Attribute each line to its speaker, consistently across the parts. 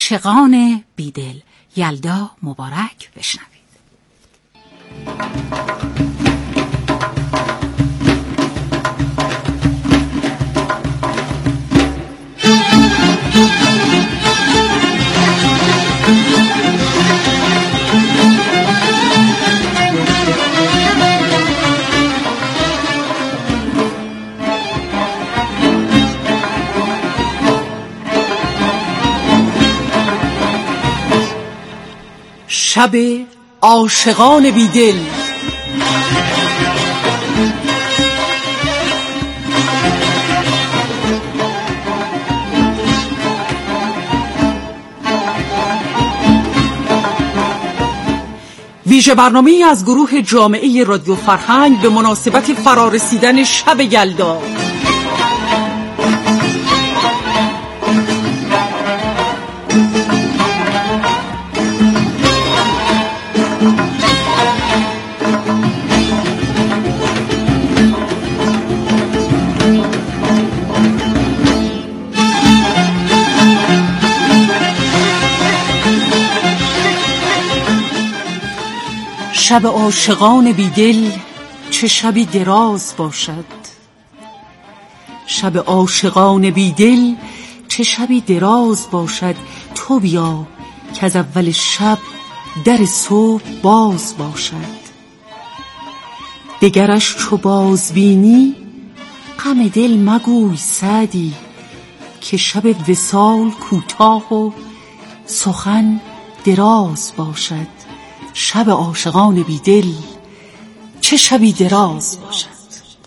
Speaker 1: عاشقان بیدل. یلدا مبارک. بشنوید.
Speaker 2: شب عاشقان بیدل. ویژه برنامه‌ای از گروه جامعه رادیو فرهنگ به مناسبت فرارسیدن شب یلدا. شب عاشقان بیدل چه شبی دراز باشد. شب عاشقان بیدل چه شبی دراز باشد. تو بیا که از اول شب در صبح باز باشد. دگرش چو باز بینی غم دل مگوی سعدی، که شب وصال کوتاه و سخن دراز باشد. شب عاشقان بیدل چه شبی دراز باشد.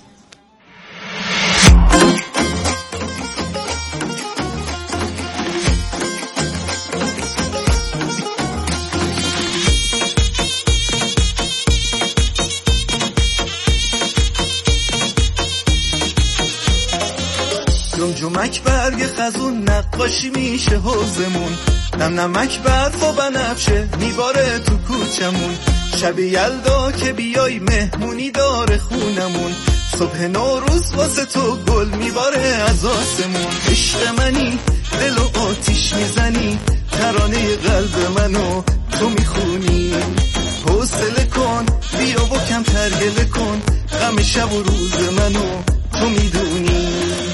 Speaker 3: جمجمک برگ خزون نقاشی میشه حوزمون، نم نمک برف و بنفشه میباره تو کوچمون. شب یلدا که بیای مهمونی داره خونمون، صبح نوروز واسه تو گل میباره از آسمون. عشق منی دل و آتیش میزنی، ترانه قلب منو تو میخونی. حوصله کن بیا و کم ترگله کن، غم شب و روز منو تو میدونی.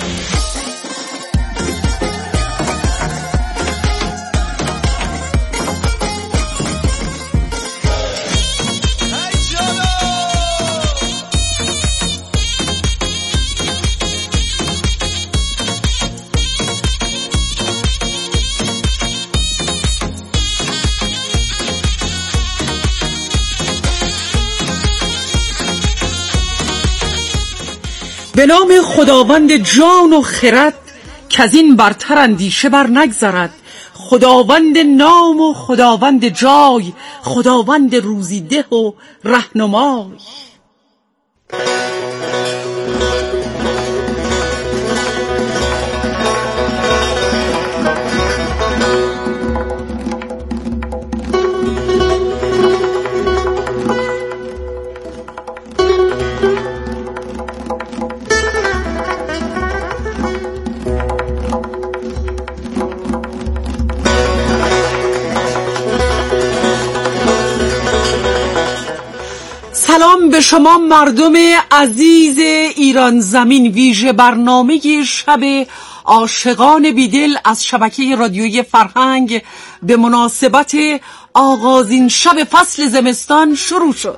Speaker 2: به نام خداوند جان و خرد، که از این برتر اندیشه بر نگذرد. خداوند نام و خداوند جای، خداوند روزیده و رهنمای. سلام به شما مردم عزیز ایران زمین. ویژه برنامه شب عاشقان بیدل از شبکه رادیویی فرهنگ به مناسبت آغازین شب فصل زمستان شروع شد.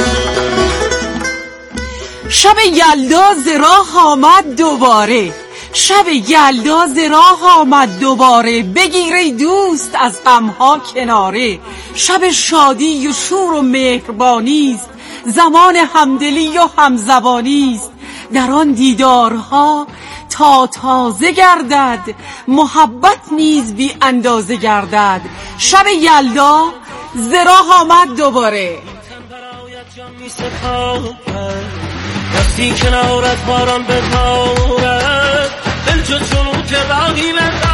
Speaker 2: شب یلدا ز راه آمد دوباره. شب یلدا ز راه آمد دوباره، بگیر ای دوست از غمها کناره. شب شادی و شور و مهربانی است، زمان همدلی و همزبانی است. در آن دیدارها تا تازه گردد، محبت نیز بی اندازه گردد. شب یلدا ز راه آمد دوباره.
Speaker 4: وقتی کنارت باران ببارد، دل چون که راهی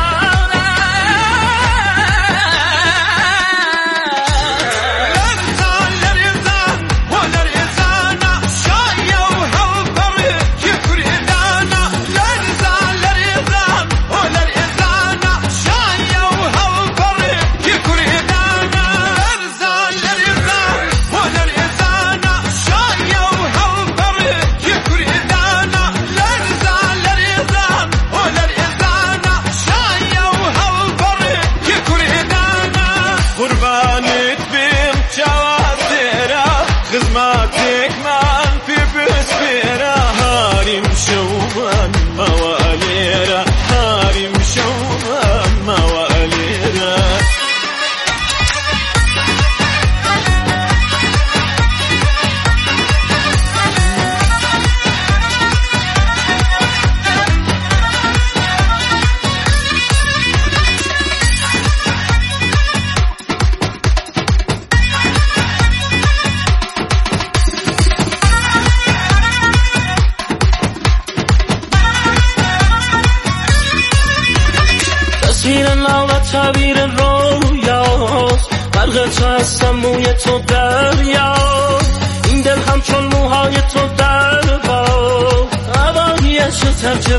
Speaker 4: تعبیر رویاست، برق تو هستم موی تو دریا، این دل همچون موهای تو در باد، هوایش ترک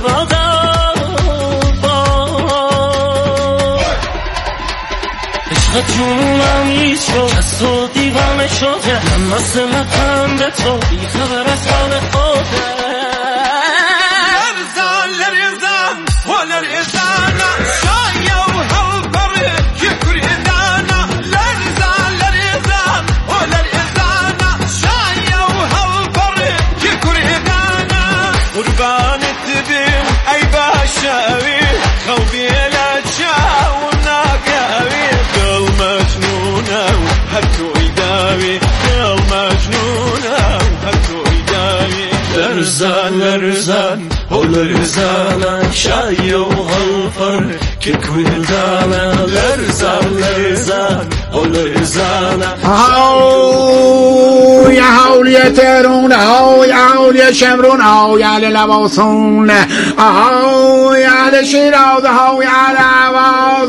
Speaker 4: عشق جونم ایست شد، از تو دیوانه شده، من واسه لبم به تو بی خبر از حال خوده. لرزان ولرزان شاي وهالفر كل زانا لرزان ولرزان
Speaker 5: هاو يا هاول يا ترون هاو يا هاول يا شمرون هاو يا للباسون هاو يا لشيراز هاو يا لواز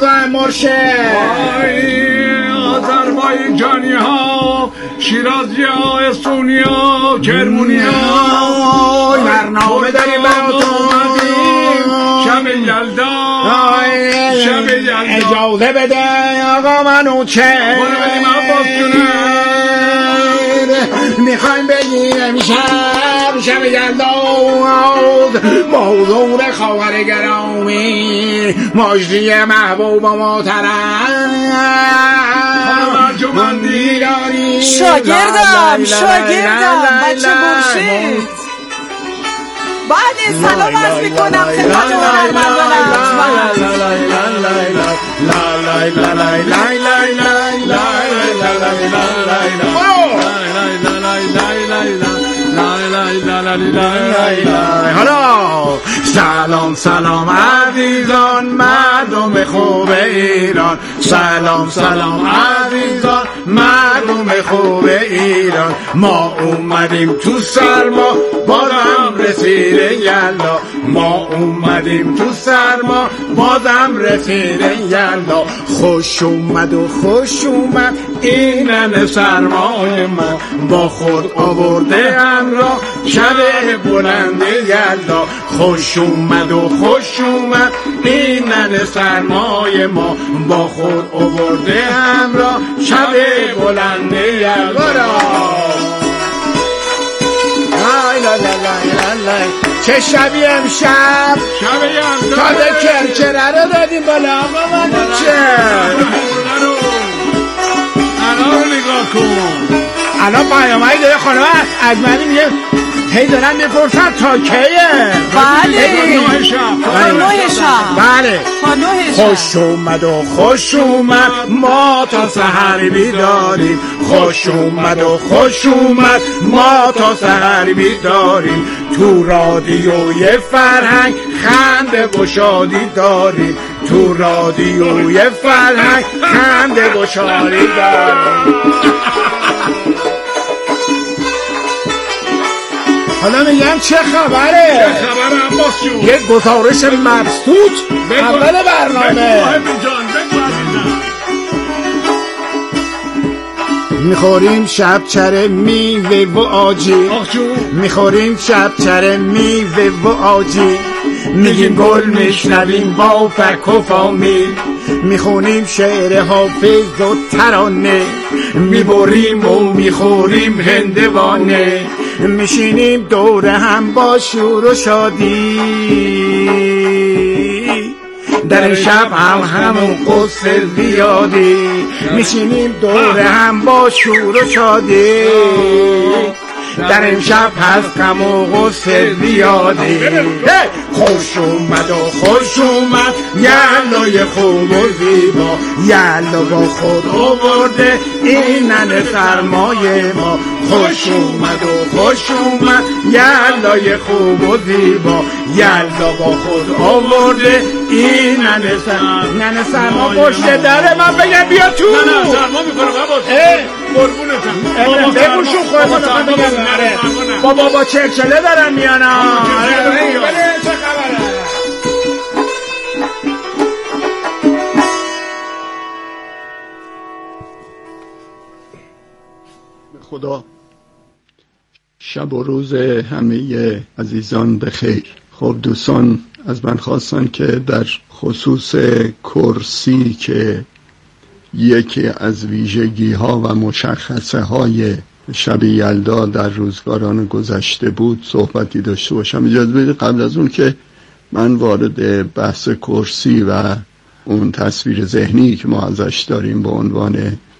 Speaker 5: مرشد آذربایجانی ها، شیرازی ها، استونی ها، کرمونی ها، برنامه داریم براتون شب یلدا، شب یلدا. اجازه بده آقا منو چه برو بدیم عباس جونه، میخوایم بگیم امشب شب یلدا با حضور خواهر گرامی مجدی محبوب و محترم
Speaker 2: شاگردم بچه مرشد، بعد سلام عرض میکنم خدمت
Speaker 5: حالا سلام سلام عزیزان مردم خوب ایران، سلام سلام عزیزان مردم خوب ایران، ما اومدیم تو سرما بازم رسیده یلدا، ما اومدیم تو سرما بازم رسیده یلدا، خوش اومد و خوش اومد اینن سرمای من، با خود آورده همراه شب بلند یلدا، خوش اومد و خوش اومد اینن سرمای ما، با خود آورده همراه شب بلند یلدا. چه شبی امشب
Speaker 4: شب یلدا،
Speaker 5: تازه کرکره رو دادیم بالا آقا منو چه
Speaker 4: الان نگاه کن
Speaker 5: الان پیامایی داره خانم از من میگه هی دارن میپرسن تا کیه.
Speaker 2: بله
Speaker 5: تا 9 شب. بله خوش اومد و خوش اومد ما تا سحر بیداریم. خوش اومد و خوش اومد ما تا سحر بیداریم. تو رادیوی فرهنگ خنده و شادی داریم. تو رادیوی فرهنگ خنده و شادی داریم. حالا میگم چه خبره؟
Speaker 6: چه خبره عباس جون؟
Speaker 5: یک گزارش مبسوط اول برنامه. میخوریم شبچره میوه و آجی. میخوریم شبچره میوه و آجی. میگیم گل میشنویم با فک و فامیل. میخونیم شعر حافظ و ترانه. میبریم و میخوریم هندوانه. میشینیم دور هم با شور و شادی. در شب همون قصه زیادی. میشینیم دور هم با شور و شادی. در امشب هست غم و غصه زیادی. خوش اومد و خوش اومد یلای خوب و زیبا. یلا با خود آورده این ننه سرمایه ما. خوش اومد و خوش اومد یلای خوب و زیبا. یلا با خود آورده این ننه سرما پشت دره من بگم بیا تو.
Speaker 6: نه سرما میکنه قربونتم.
Speaker 5: بگوشون خودتون بگم بابا چلچله دارن میانا. چه خبره؟
Speaker 7: خدا شب و روز همه عزیزان بخیر. خب دوستان از من خواستن که در خصوص کرسی که یکی از ویژگی ها و مشخصه های شب یلدا در روزگاران گذشته بود صحبتی داشته باشم. اجازه بدید قبل از اون که من وارد بحث کرسی و اون تصویر ذهنی که ما ازش داریم به عنوان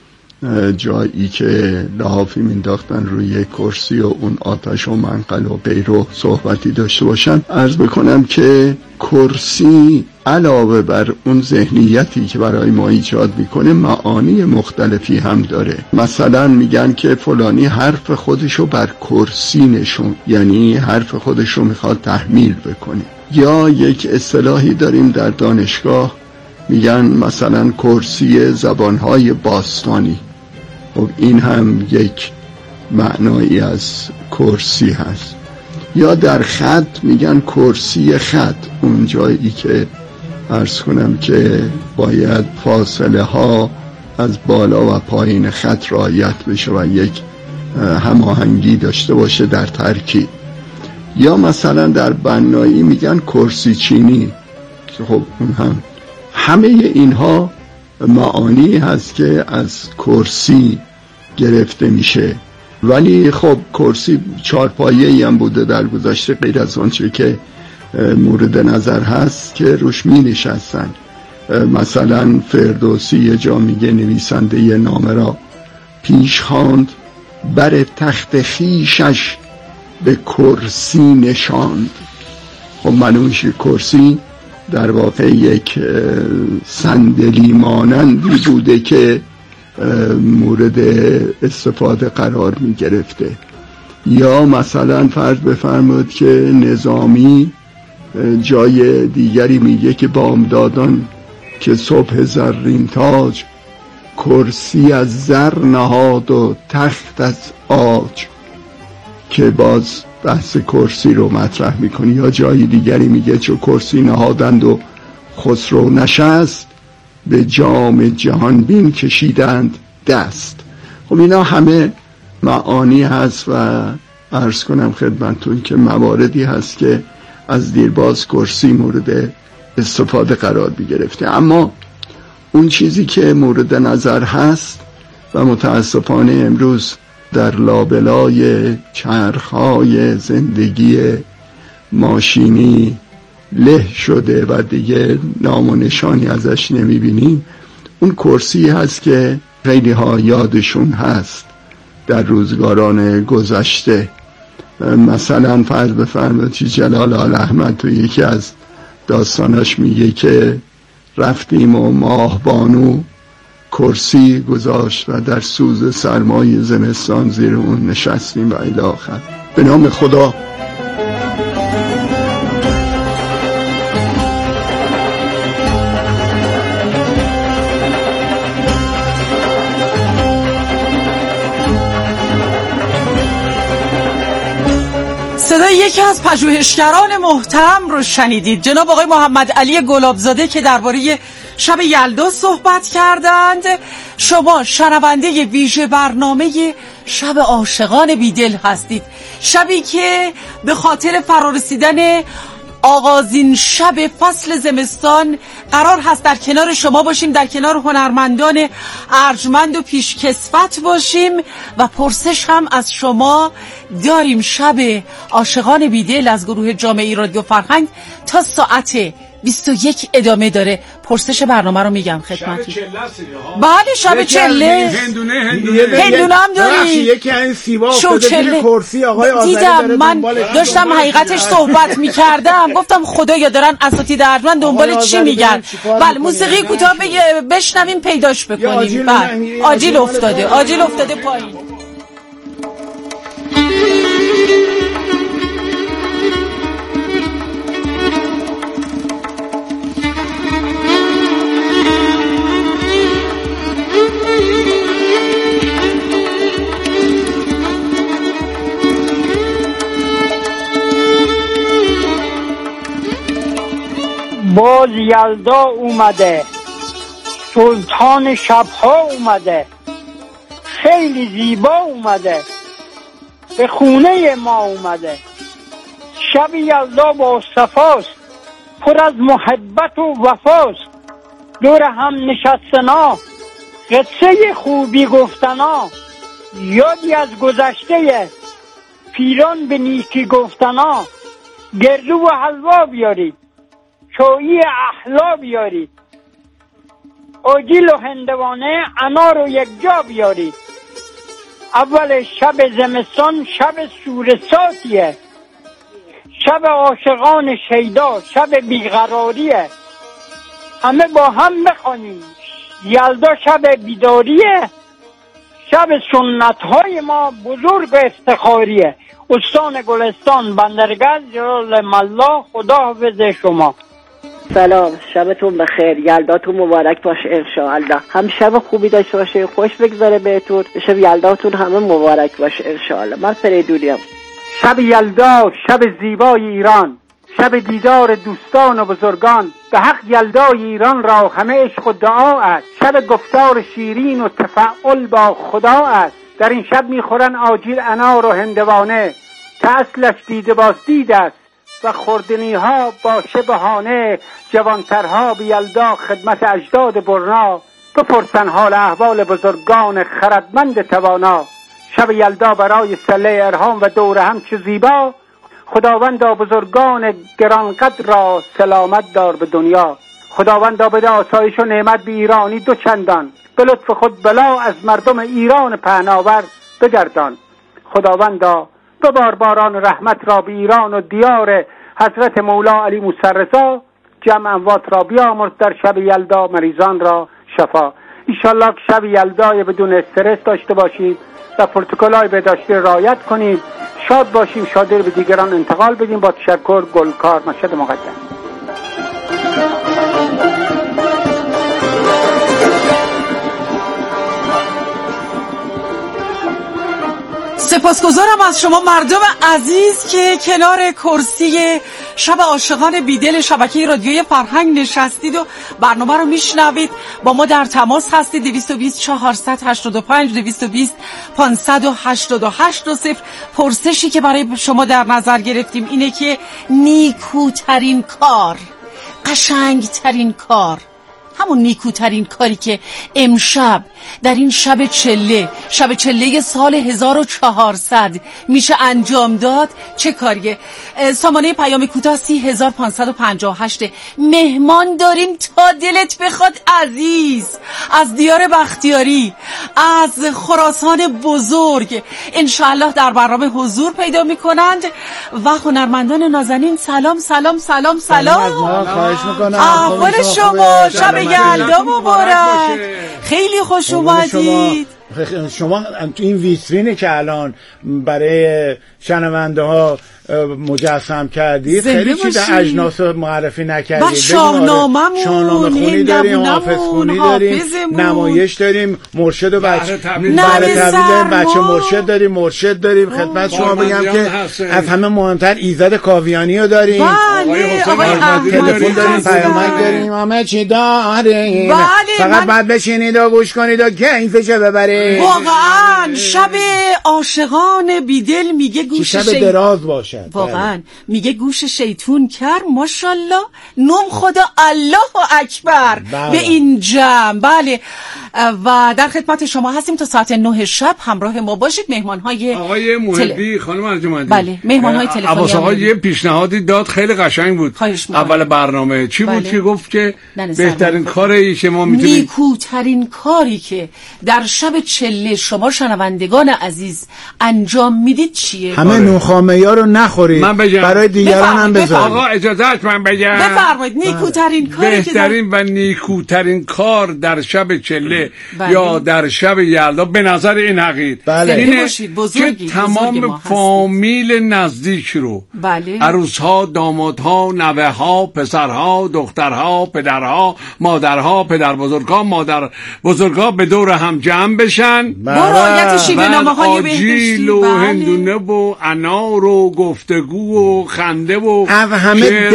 Speaker 7: جایی که لحافی مینداختن روی کرسی و اون آتش و منقل و بیرو صحبتی داشته باشم، عرض بکنم که کرسی علاوه بر اون ذهنیتی که برای ما ایجاد میکنه معانی مختلفی هم داره. مثلا میگن که فلانی حرف خودشو بر کرسی نشون، یعنی حرف خودشو میخواد تحمیل بکنه. یا یک اصطلاحی داریم در دانشگاه میگن مثلا کرسی زبانهای باستانی. خب این هم یک معنایی از کرسی هست. یا در خط میگن کرسی خط، اون جایی که عرض کنم که باید فاصله ها از بالا و پایین خط رعایت بشه و یک هماهنگی داشته باشه در ترکیب. یا مثلا در بنایی میگن کرسی چینی که خب اون هم همه اینها معانی هست که از کرسی گرفته میشه. ولی خب کرسی چارپایه‌ای هم بوده در گذشته، غیر از آنچه که مورد نظر هست که روش می نشستن. مثلا فردوسی یه جا میگه نویسنده یه نامه را پیش خواند، بر تخت خیشش به کرسی نشاند. خب معلومش کرسی در واقع یک صندلی مانندی بوده که مورد استفاده قرار می گرفته. یا مثلا فرض بفرمایید که نظامی جای دیگری میگه که بامدادان که صبح زرین تاج، کرسی از زر نهاد و تخت از عاج، که باز بحث کرسی رو مطرح میکنی. یا جای دیگری میگه چو کرسی نهادند و خسرو نشست، به جام جهان بین کشیدند دست. خب اینا همه معانی هست و عرض کنم خدمتون که مواردی هست که از دیرباز کرسی مورد استفاده قرار بگرفته. اما اون چیزی که مورد نظر هست و متاسفانه امروز در لابلای چرخهای زندگی ماشینی له شده و دیگه نام و نشانی ازش نمیبینیم، اون کرسی هست که خیلی ها یادشون هست در روزگاران گذشته. مثلا فرض بفرمایید جلال آل احمد تو یکی از داستاناش میگه که رفتیم و ماه بانو کرسی گذاشت و در سوز سرمای زمستان زیر اون نشستیم و الی آخر. به نام خدا.
Speaker 2: صدای یکی از پژوهشگران محترم رو شنیدید، جناب آقای محمد علی گلابزاده که درباره شب یلدا صحبت کردند. شما شنونده ویژه برنامه شب عاشقان بیدل هستید، شبی که به خاطر فرارسیدن آغازین شب فصل زمستان قرار هست در کنار شما باشیم، در کنار هنرمندان ارجمند و پیشکسوت باشیم و پرسش هم از شما داریم. شب عاشقان بیدل از گروه جامعه رادیو فرهنگ تا ساعت 21 ادامه داره. پرسش برنامه رو میگم خدمتتون. بله شب چله، هندونه هم داری.
Speaker 5: یکی این سیبا
Speaker 2: افتاده
Speaker 5: کرسی آقای آذری
Speaker 2: دیدم. من داشتم حقیقتش صحبت میکردم، گفتم خدایا دارن اساتید ارجمند دنبال چی میگن. بله موسیقی کوتاه بشنویم پیداش بکنیم. بله آجیل افتاده پایین.
Speaker 8: باز یلدا اومده، سلطان شبها اومده، خیلی زیبا اومده، به خونه ما اومده. شب یلدا با صفاست، پر از محبت و وفاست. دور هم نشستنا، قصه خوبی گفتنا، یادی از گذشته پیران به نیکی گفتنا. گردو و حلوا بیارید، چایی احلا بیارید، آجیل و هندوانه انار و یک جا بیارید. اول شب زمستان شب سورساتیه، شب عاشقان شیدا، شب بیقراریه. همه با هم بخوانیم یلدا شب بیداریه، شب سنت های ما بزرگ و افتخاریه. استان گلستان بندرگاه جلال ملا. خدا حافظ شما.
Speaker 9: سلام، شبتون بخیر، یلداتون مبارک باشه انشاءالله. هم شب خوبی داشته باشه، خوش بگذره بهتون، شب یلداتون همه مبارک باشه انشاءالله. من فریدونیم.
Speaker 10: شب یلدا شب زیبای ایران، شب دیدار دوستان و بزرگان. به حق یلدای ایران را همه عشق و دعا است، شب گفتار شیرین و تفاعل با خدا است. در این شب میخورن آجیل انار و هندوانه که اصلش دیده باز دید است و خوردنی ها باشه بهانه. جوانترها به یلدا خدمت اجداد برنا، بپرسن حال احوال بزرگان خردمند توانا. شب یلدا برای صله ارهام و دوره هم چه زیبا، خداوندا بزرگان گرانقدر را سلامت دار به دنیا. خداوندا بده آسایش و نعمت به ایرانی دو چندان، به لطف خود بلا از مردم ایران پهناور بگردان. خداوندا ببار باران رحمت را به ایران و دیار حضرت مولا علی موسی رضا. جمع اموات را بیامرز در شب یلدا، مریضان را شفا. ایشالله که شب یلدای بدون استرس داشته باشید و پروتکل‌های بهداشتی رعایت کنید. شاد باشیم، شادی به دیگران انتقال بدیم. با تشکر. گلکار، مشهد مقدم.
Speaker 2: سپاسگزارم از شما مردم عزیز که کنار کرسی شب عاشقان بیدل شبکه رادیوی فرهنگ نشستید و برنامه رو میشنوید. با ما در تماس هستید. 220 485 220 588 و 0. پرسشی که برای شما در نظر گرفتیم اینه که نیکوترین کار، قشنگترین کار همون نیکوترین کاری که امشب در این شب چله سال 1400 میشه انجام داد چه کاریه؟ سامانه پیام کوتاه 30558. مهمان داریم تا دلت بخواد عزیز، از دیار بختیاری، از خراسان بزرگ، انشاءالله در برنامه حضور پیدا میکنند و هنرمندان نازنین. سلام سلام سلام سلام.
Speaker 5: خواهش میکنم.
Speaker 2: احوال شما؟ شب یلدا مبارک. خیلی خوش اومدید.
Speaker 5: شما تو این ویترینی که الان برای شنونده ها مجسم کردید خیلی چیز اجناس معرفی نکردید.
Speaker 2: و شاهنامه‌مون،
Speaker 5: شاهنامه خونی داریم، حافظ خونی داریم، نمایش داریم، مرشد و بچه بچه مرشد داریم، مرشد داریم. خدمت شما بگم که از همه مهمتر ایزد کاویانی رو داریم.
Speaker 2: بله آقای
Speaker 5: تلفن داریم، پیامک داریم، همه چی داریم. فقط بعد بشینید و گوش کنید و کیفشو ببرید.
Speaker 2: واقعا شب عاشقان بیدل میگه گوش
Speaker 5: شب دراز باشه.
Speaker 2: واقعا میگه گوش شیطون کر ماشاءالله نام خدا الله اکبر به این جمع. بله و در خدمت شما هستیم تا ساعت 9 شب. همراه ما باشید. مهمان‌های
Speaker 6: آقای محبی خانم ارجمندی.
Speaker 2: بله مهمان‌های تلفنی.
Speaker 6: عباس آقا یه پیشنهادی داد خیلی قشنگ بود. اول برنامه چی بود که گفت که بهترین کاری که ما میتونیم،
Speaker 2: نیکوترین کاری که در شب چله شما شنوندگان عزیز انجام میدید چیه؟
Speaker 5: همه نوخامه‌ها رو نخورید، برای دیگران هم بذارید.
Speaker 6: آقا اجازهت من بگم.
Speaker 2: بفرمایید. نیکوترین کاری
Speaker 6: بهترین و نیکوترین کار در شب چله یا در شب یلدا به نظر این حقیر اینه که تمام فامیل نزدیک رو، عروس‌ها، دامادها، نوه‌ها، پسرها، دخترها، پدرها، مادرها، پدر بزرگها، مادر بزرگها به دور هم جمع بشن.
Speaker 2: رعایت شیوه‌نامه‌های
Speaker 6: آجیل و هندونه و انار و گفتگو و خنده و
Speaker 5: از همه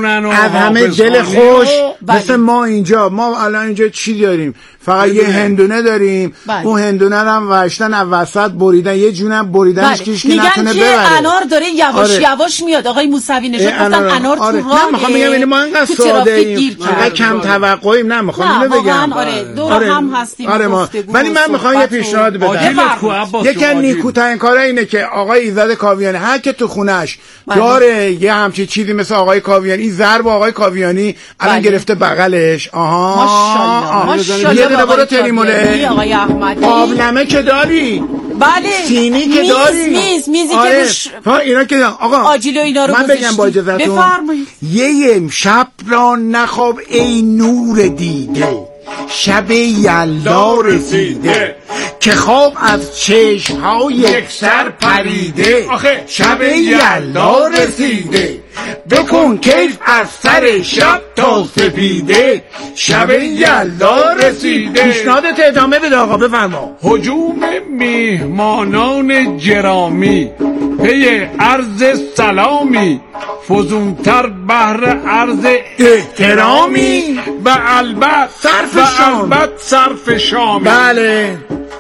Speaker 5: دل خوش. مثل ما اینجا، ما الان اینجا چی داریم؟ فقط یه هندونه داریم. اون هندونه هم وشتن از وسط بریدن، یه جونم بریدنش کیش که نتونه ببره.
Speaker 2: میگن که انار داره یواش یواش میاد. آقای موسوی نژاد گفتن انار تو راه.
Speaker 5: نمیخوام بگم اینو ما انقدر ساده ایم، انقدر کم توقعیم، نمیخوام اینو بگم.
Speaker 2: دور هم هستیم.
Speaker 5: ولی من میخوام یه پیشنهاد بدم. یکی از نیکوترین کارا اینه که آقای ایزد کاویانی هر که تو خونش داره یه همچین چیزی مثل آقای کاویانی، ضرب آقای کاویانی الان گرفته بغلش. ماشاءالله برو تریموله.
Speaker 2: آقای احمدی
Speaker 5: آبلمه که داری؟
Speaker 2: بله.
Speaker 5: سینی که داری؟
Speaker 2: میزی که
Speaker 5: اینا که آقا
Speaker 2: آجیل و اینا رو
Speaker 5: من بگم با اجازهتون
Speaker 2: بفرمایید.
Speaker 5: یه شب را نخواب ای نور دیده، شب یلدا رسیده که خواب از چشم‌های یک سر پریده. شب یلدا رسیده بکن کیف از سر شب تا سپیده. شب یلدا رسیده. پیشنهادت ادامه بده آقا، بفرما.
Speaker 6: هجوم میهمانان جرامی پی عرض سلامی، فزونتر بهر عرض احترامی و البته صرف شامی.
Speaker 5: بله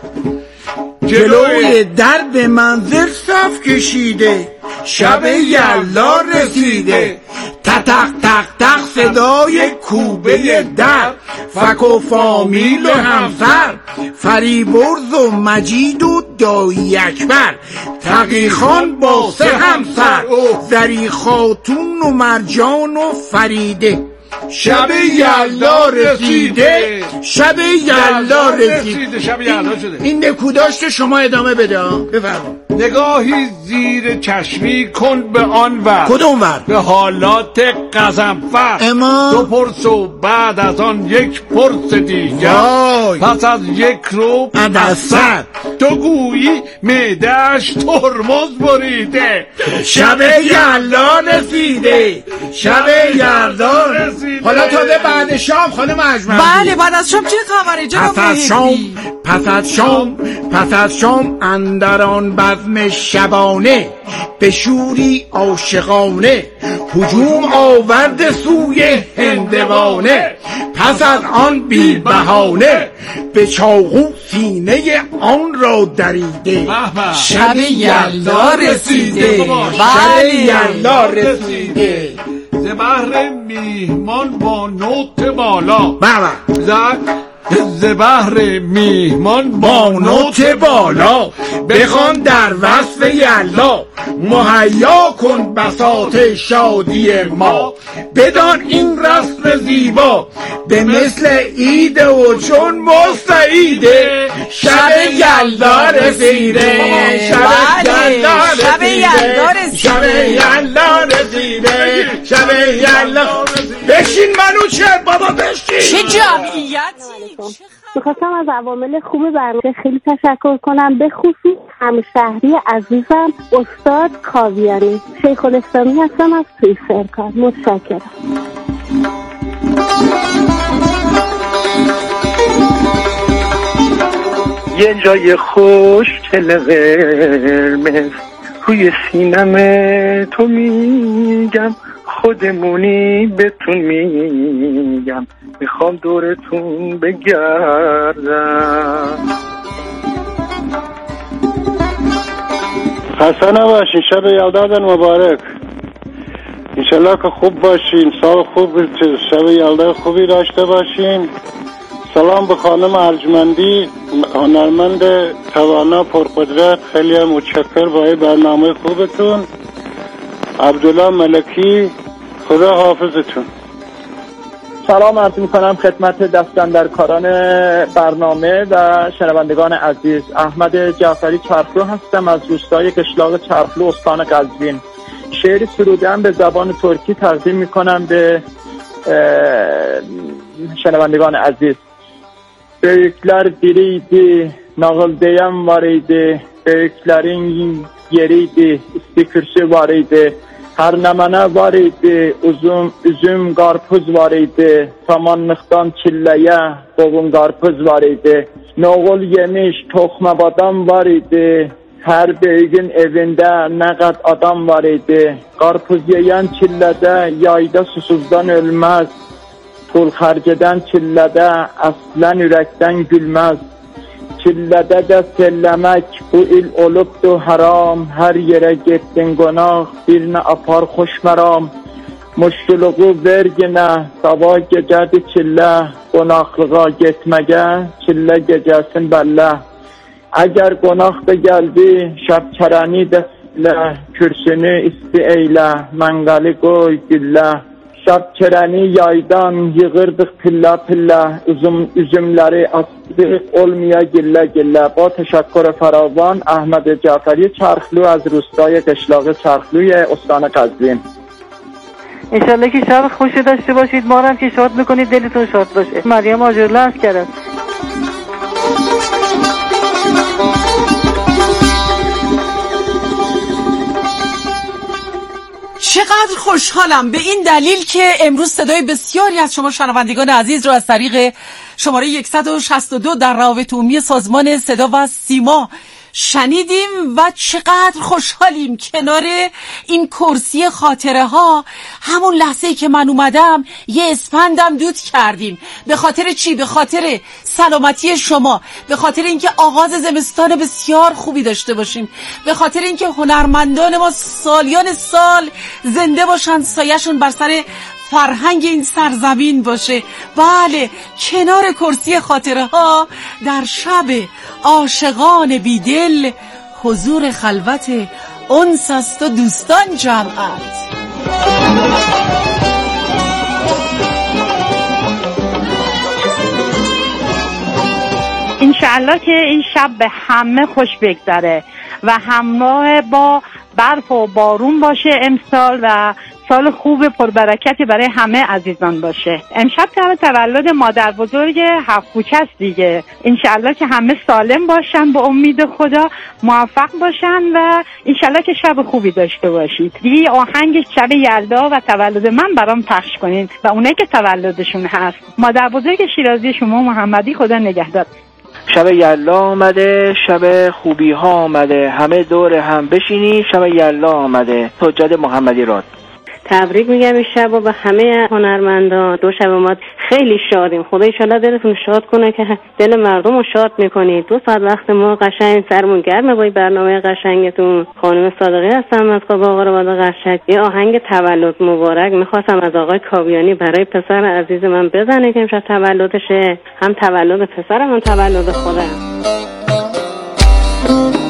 Speaker 5: جلوی در به منزل صف کشیده، شب یلدا رسیده. تق تق تق صدای کوبه در، فک و فامیل و همسر، فریبرز و مجید و دایی اکبر، تقی خان با 3 همسر، زری خاتون و مرجان و فریده. شب یلدا رسیده. شب یلدا رسیده.
Speaker 6: شب یلدا شده.
Speaker 5: این نکوداشت شما ادامه بده. بفرما.
Speaker 6: نگاهی زیر چشمی کن به آن ور.
Speaker 5: کدوم ور؟
Speaker 6: به حالات قزنفر. دو پرس و بعد از آن یک پرس دیگر. پس از یک رو
Speaker 5: عدسر
Speaker 6: تو گویی معده‌اش ترمز بریده.
Speaker 5: شب یلدا رسیده. شب یلدا رسیده. حالا تا بعد شام خانم اجمندی.
Speaker 2: بله بعد از شام چه خبره جناب محبی؟
Speaker 5: پس از شام اندران بزم شبانه، به شوری عاشقانه هجوم آورد سوی هندوانه. پس از آن بی بهانه به چاقو سینه آن را دریده.
Speaker 2: شب یلدا رسیده.
Speaker 5: شب یلدا رسیده.
Speaker 6: بحر میهمان با نوت بالا
Speaker 5: بابا
Speaker 6: ز بحر میهمان
Speaker 5: با نوت بالا بخوان در وصف یلدا مهیا کن بساط شادی ما بدان این رسم زیبا به مثل عید و چون مستعیده شب یلدا رسیده
Speaker 2: شب یلدا
Speaker 5: رسیده شب یلدا بشین منوچهر بابا بشین
Speaker 2: چه جمعیتی.
Speaker 11: میخواستم از عوامل خوب برنامه خیلی تشکر کنم، به خصوص همشهری عزیزم استاد کاویانی. شیخ الاسلامی هستم از توی سرکار. متشکرم.
Speaker 12: یه جای خوش چل قرمز روی سینم تو میگم، خودمونی بهتون میگم، میخوام دورتون بگردم.
Speaker 13: خسته نباشین، شب یلدا مبارک. انشالله که خوب باشین، سال خوب، شب یلدا خوبی داشته باشین. سلام به خانم ارجمندی، هنرمند توانا پرقدرت، خیلی متشکر برای برنامه خوبتون. عبدالله ملکی، خدا حافظتون.
Speaker 14: سلام عرض میکنم خدمت دستاندرکاران برنامه و شنوندگان عزیز. احمد جعفری چرخلو هستم از روستای قشلاق چرخلو استان قزوین. شعری سروده‌ام به زبان ترکی تقدیم میکنم به شنوندگان عزیز. Büyükler biriydi, nağıldayam var idi, büyüklerin yeriydi, istikürsi var idi, her nemene var idi, üzüm karpuz var idi, samanlıktan çilleye doğun karpuz var idi, noğul yemiş toxma badam var idi, her büyüğün evinde ne kadar adam var idi, karpuz yiyen çillede yayda susuzdan ölmez, pul xərcədən çillədə əslən ürəkdən gülməz. Çillədə də selləmək bu il olubdu haram. Hər yerə getdin qonaq, birinə apar xoş məram. Muşkuluğu verginə, sabah gecədi çillə. Qonaqlığa getməgə, çillə gecəsin bəllə. Əgər qonaq da gəldi, şəbkərəni də silə. Kürsünü isti eylə, mənqəli qoy güllə. Şapçereni yaydan yığırdık pilla pilla, üzümleri astık olmaya gille gille. با تشکر فراوان احمد جعفری چرخلو از روستای قشلاق چرخلوی استان قزوین.
Speaker 15: انشالله که شب خوشی داشته باشید، ما هم که شاد میکنید، دلتون شاد باشه. مریم آجرله از کرد.
Speaker 2: چقدر خوشحالم به این دلیل که امروز صدای بسیاری از شما شنوندگان عزیز را از طریق شماره 162 در روابط عمومی سازمان صدا و سیما شنیدیم و چقدر خوشحالیم کنار این کرسی خاطره ها. همون لحظه‌ای که من اومدم یه اسپندم دود کردیم. به خاطر چی؟ به خاطر سلامتی شما، به خاطر اینکه آغاز زمستان بسیار خوبی داشته باشیم، به خاطر اینکه هنرمندان ما سالیان سال زنده باشن، سایه‌شون بر سر فرهنگ این سرزمین باشه. بله، کنار کرسی خاطره ها در شب عاشقان بیدل حضور خلوت انس است و دوستان جمعت.
Speaker 16: انشالله که این شب به همه خوش بگذره و همراه با برف و بارون باشه امسال و سال خوب پربرکتی برای همه عزیزان باشه. امشب تولد مادر بزرگ 7 کوچه است دیگه. انشالله که همه سالم باشن، به امید خدا موفق باشن و انشالله که شب خوبی داشته باشید. دیگه آهنگ شب یلدا و تولد من برام پخش کنین و اونایی که تولدشون هست. مادر بزرگ شیرازی شما محمدی، خدا نگهدار.
Speaker 17: شب یلدا آمده، شب خوبی ها آمده، همه دور هم بشینی، شب یلدا آمده. سجاد محمدی راد.
Speaker 11: تبریک میگم این شب و به همه هنرمندان. دو شب ما خیلی شادیم. خدا ان شاءالله دلتون شاد کنه که دل مردم رو شاد میکنید. 2 ساعت وقت ما قشنگ سرمون گرمه با این برنامه قشنگتون. خانم صادقی هستم از قاب آقا رو قشنگ. یه آهنگ تولد مبارک میخواستم از آقای کاویانی برای پسر عزیز من بزنه که امشب تولدشه. هم تولد پسرم هم تولد خودم.